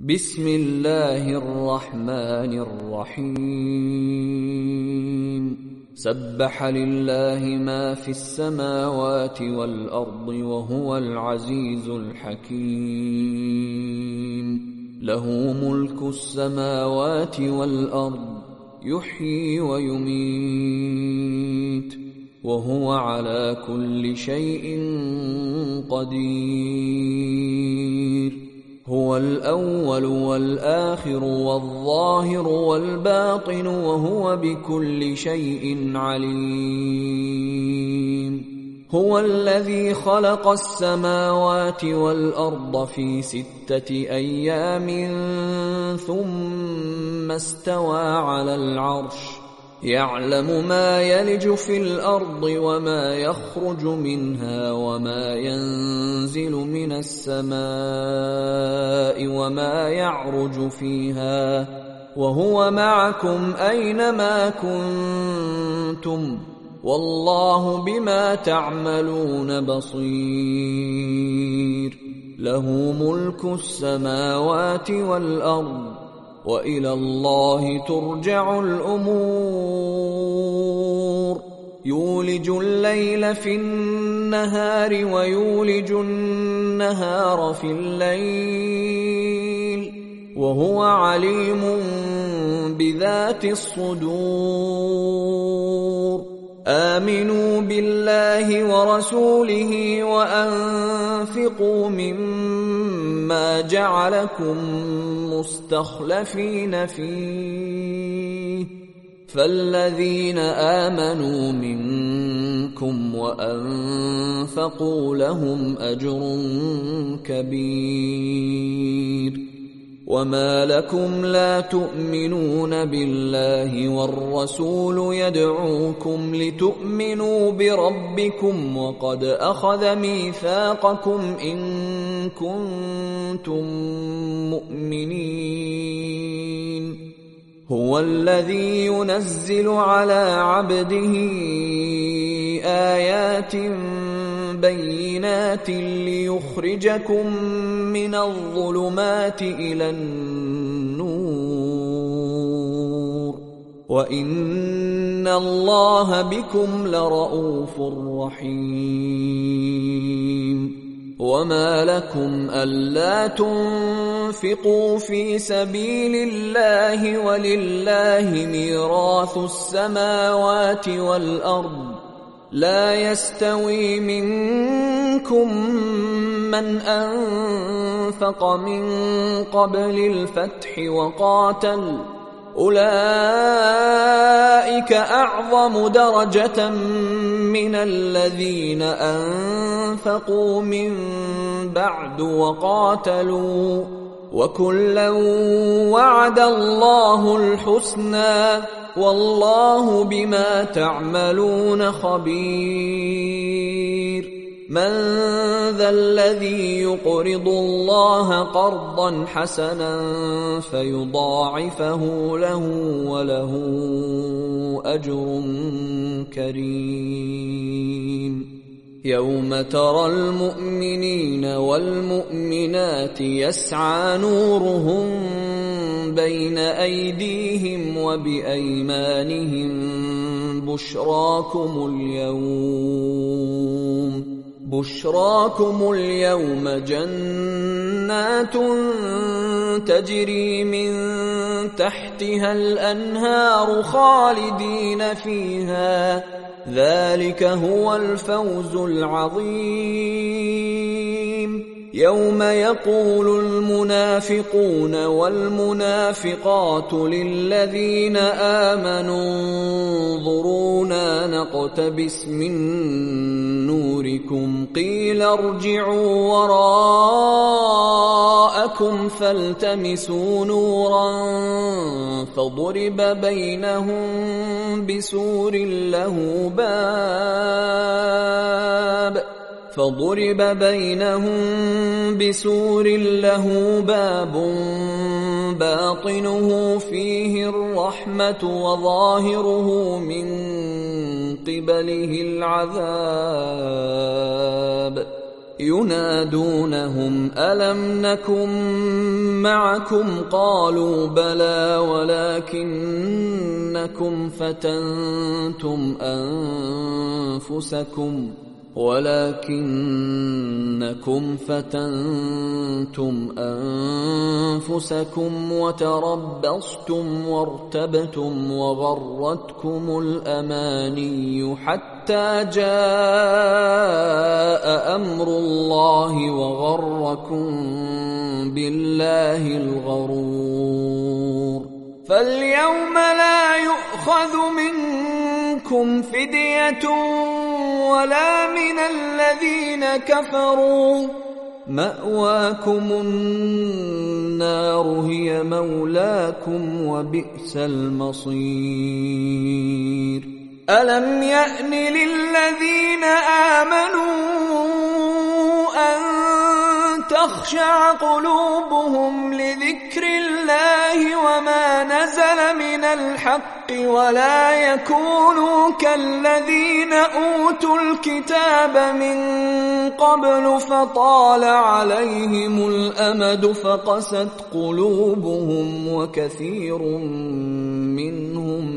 بسم الله الرحمن الرحيم سبح لله ما في السماوات والأرض وهو العزيز الحكيم له ملك السماوات والأرض يحيي ويميت وهو على كل شيء قدير هو الأول والآخر والظاهر والباطن وهو بكل شيء عليم هو الذي خلق السماوات والأرض في 6 أيام ثم استوى على العرش يعلم ما يلج في الأرض وما يخرج منها وما ينزل من السماء وما يعرج فيها وهو معكم أينما كنتم والله بما تعملون بصير له ملك السماوات والأرض وإلى الله ترجع الأمور يولج الليل في النهار ويولج النهار في الليل وهو عليم بذات الصدور آمنوا بالله ورسوله وأنفقوا مما جعلكم مستخلفين فيه فالذين آمنوا منكم وأنفقوا لهم أجر كبير وما لكم لا تؤمنون بالله والرسول يدعوكم لتؤمنوا بربكم وقد أخذ ميثاقكم إن كنتم مؤمنين هو الذي ينزل على عبده آيات بينات ليخرجكم من الظلمات إلى النور وإن الله بكم لرءوف رحيم وما لكم ألا تنفقوا في سبيل الله ولله ميراث السماوات والأرض لا يستوي منكم من أنفق من قبل الفتح وقاتل أولئك أعظم درجة من الذين أنفقوا من بعد وقاتلوا وكلا وعد الله الحسنى والله بما تعملون خبير من ذا الذي يقرض الله قرضا حسنا فيضاعفه له وله أجر كريم يوم ترى المؤمنين والمؤمنات يسعى نورهم بين أيديهم وبأيمانهم بشراكم اليوم جنات تجري من تحتها الأنهار خالدين فيها ذلك هو الفوز العظيم يوم يقول المنافقون والمنافقات للذين آمنوا انظرونا نقتبس من نوركم قيل ارجعوا وراءكم فالتمسوا نورا فضرب بينهم بسور له باب باطنه فيه الرحمة وظاهره من قبله العذاب ينادونهم ألم نكن معكم قالوا بلى ولكنكم فتنتم أنفسكم وتربصتم وارتبتم وغرتكم الأماني حتى جاء أمر الله وغركم بالله الغرور فاليوم لا يؤخذ منكم فدية ولا من الذين كفروا مأواكم النار هي مولاكم وبئس المصير ألم يأن للذين آمنوا أن تخشع قلوبهم لذكر الله وما نزل من الحق ولا يكونوا كالذين أوتوا الكتاب من قبل فطال عليهم الأمد فقست قلوبهم وكثير منهم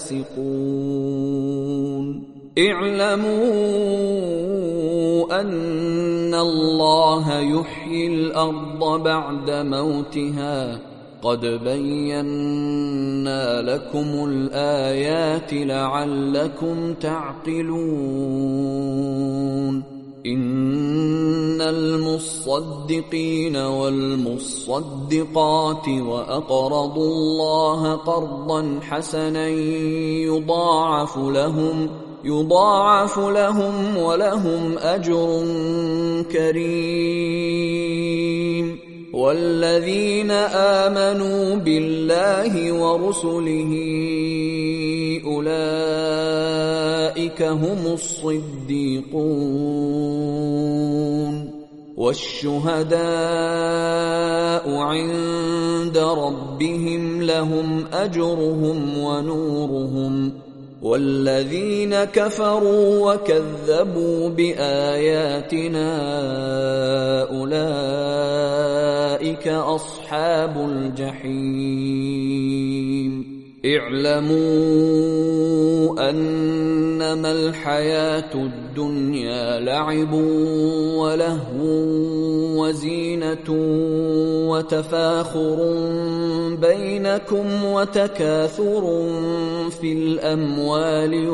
فاسقون اعلموا أن الله يحيي الأرض بعد موتها قد بينا لكم الآيات لعلكم تعقلون إن المصدقين والمصدقات وأقرضوا الله قرضا حسنا يضاعف لهم ولهم أجر كريم والذين آمنوا بالله ورسله أولئك هم الصديقون والشهداء عند ربهم لهم أجرهم ونورهم والذين كفروا وكذبوا بآياتنا أولئك أصحاب الجحيم اعلموا أنما الحياة الدنيا لعب ولهو وزينة وتفاخر بينكم وتكاثر في الأموال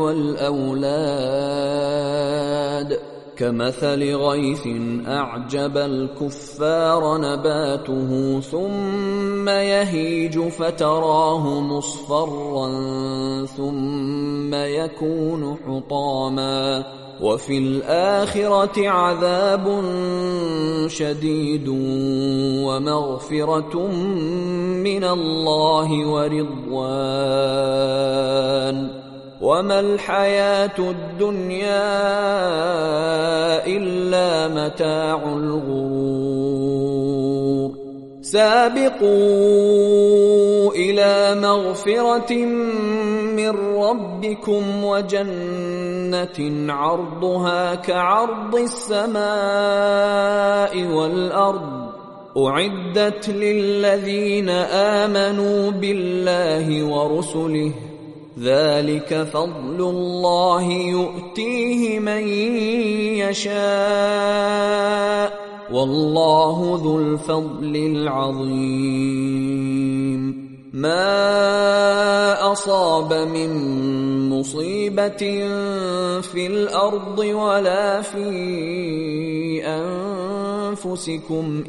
والأولاد كمثل غيث أعجب الكفار نباته ثم يهيج فتراه مصفرا ثم يكون حطاما وفي الآخرة عذاب شديد ومغفرة من الله ورضوان وما الحياة الدنيا إلا متاع الغرور سابقوا إلى مغفرة من ربكم وجنة عرضها كعرض السماء والأرض أعدت للذين آمنوا بالله ورسله ذلك فضل الله يؤتيه من يشاء والله ذو الفضل العظيم ما أصاب من مصيبة في الأرض ولا في أنفسكم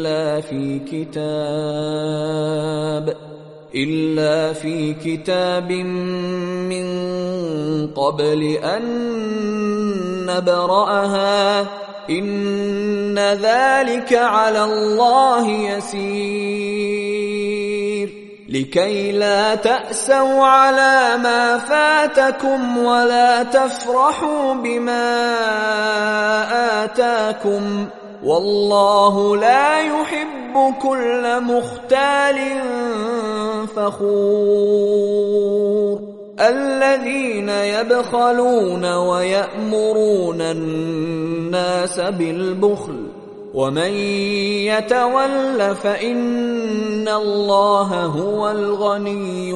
إلا في كتاب من قبل أن نبرأها إن ذلك على الله يسير لكي لا تأسوا على ما فاتكم ولا تفرحوا بما آتاكم والله لا يحب كل مختال فخور الذين يبخلون ويأمرون الناس بالبخل ومن يتول فإن الله هو الغني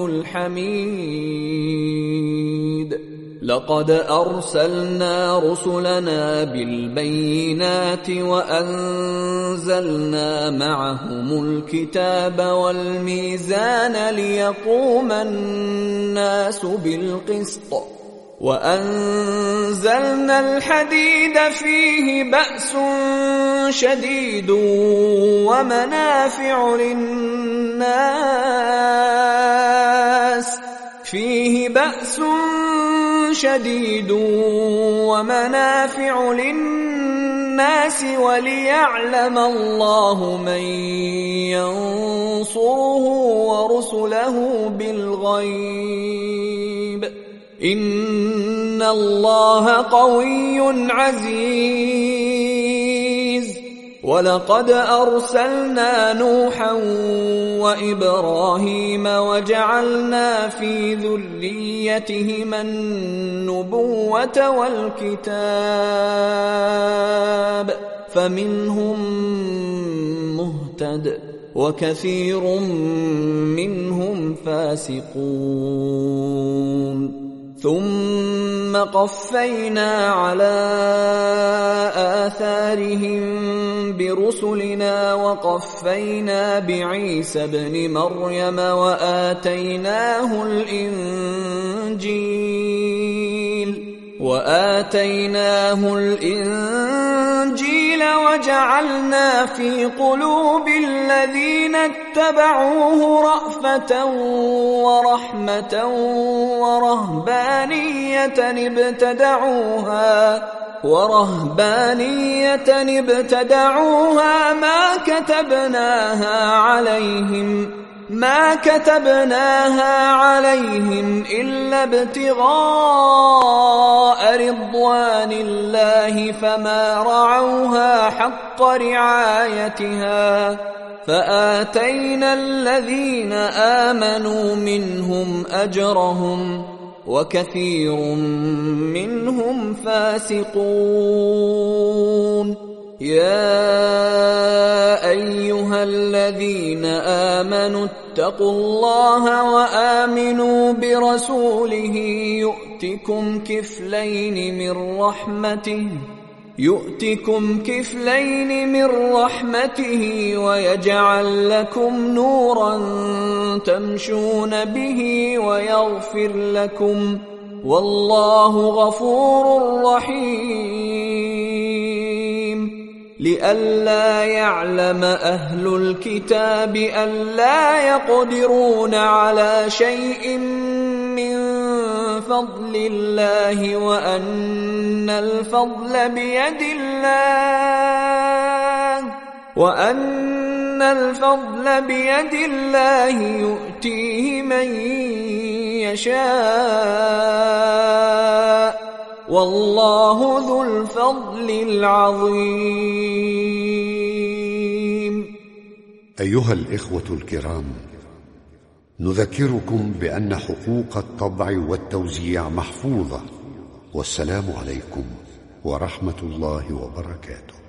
الحميد. لقد أرسلنا رسلنا بالبينات وأنزلنا معهم الكتاب والميزان ليقوم الناس بالقسط وأنزلنا الحديد فيه بأس شديد ومنافع للناس وليعلم الله من ينصره ورسله بالغيب إن الله قوي عزيز. ولقد أرسلنا نوحا وإبراهيم وجعلنا في ذريتهما النبوة والكتاب فمنهم مهتد وكثير منهم فاسقون. ثم قفينا على آثارهم برسلنا وقفينا بعيسى ابن مريم وآتيناه الإنجيل وجعلنا في قلوب الذين اتبعوه رأفة ورحمة ورهبانية ابتدعوها ما كتبناها عليهم إلا ابتغاء رضوان الله فما رعوها حق رعايتها فآتينا الذين آمنوا منهم أجرهم وكثير منهم فاسقون. يا أيها الذين آمنوا اتقوا الله وآمنوا برسوله يؤتكم كفلين من رحمته ويجعل لكم نورا تمشون به ويغفر لكم والله غفور رحيم. لئلا يعلم أهل الكتاب ألا يقدرون على شيء من فضل الله وأن الفضل بيد الله يؤتيه من يشاء والله ذو الفضل العظيم. أيها الإخوة الكرام، نذكركم بأن حقوق الطبع والتوزيع محفوظة. والسلام عليكم ورحمة الله وبركاته.